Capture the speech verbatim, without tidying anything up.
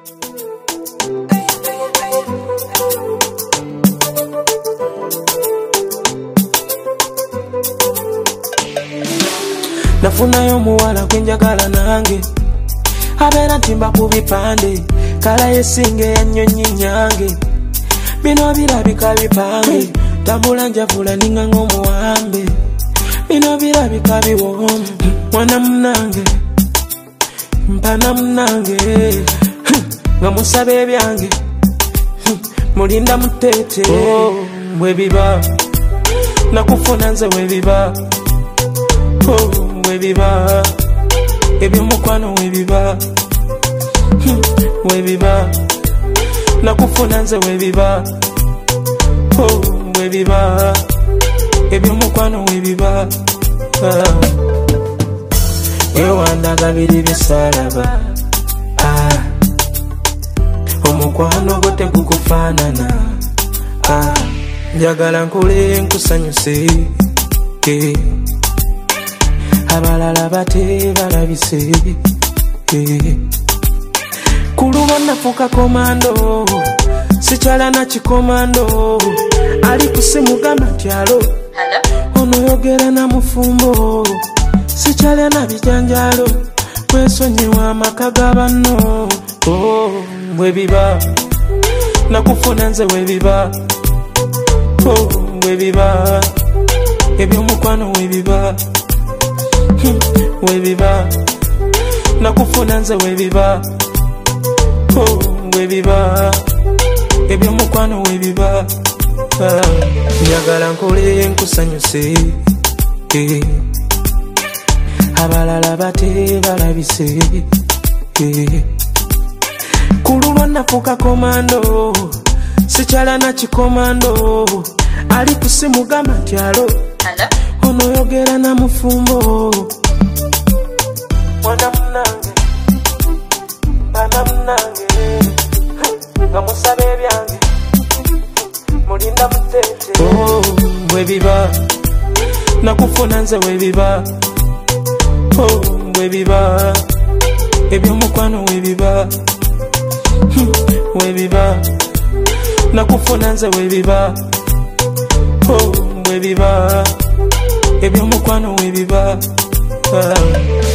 Nafunayo muwala kwenjagala nange abeera ntimba ku bipande kala yesinge yanyonyi nyange bino birabika bipange tambula njavula ninga ng'omuwambe bino birabika biwomu mwana munange mpana munange nga musaba ebyange mulinda mutete oh, webiba nakufuna nze webiba oh, webiba ebyomukwano webiba webiba nakufuna nze webiba oh, webiba ebyomukwano webiba ewandaga biri bisalaba ah. Omukwano gwo tegukufaanana ah. Njagala nkole nkusanyuse eh. Abalala bate balabise eh. Kuluwa nafuka komando sikyala na kikomando ali kusimu gamba kyalo ono yogera na mufumbo sikyala na bijanjalo kwesonyiwa amaka g'abanno oh, webiba nakufuna nze webiba oh, webiba ebyomukwano webiba webiba nakufuna nze webiba oh, webiba ebyomukwano webiba njagala nkole nkusanyuse eh. Abalala bate balabise eh. Kululwa nafuka komando sikyala na kikomando ali kusimu gamba kyalo ono yogera na mufumbo mwana munange bana munange nga musaba ebyange mulinda mutete oh, webiba nakufuna nze webiba oh, webiba ebyomukwano webiba webiba nakufuna nze webiba oh, webiba ebyomukwano webiba ah.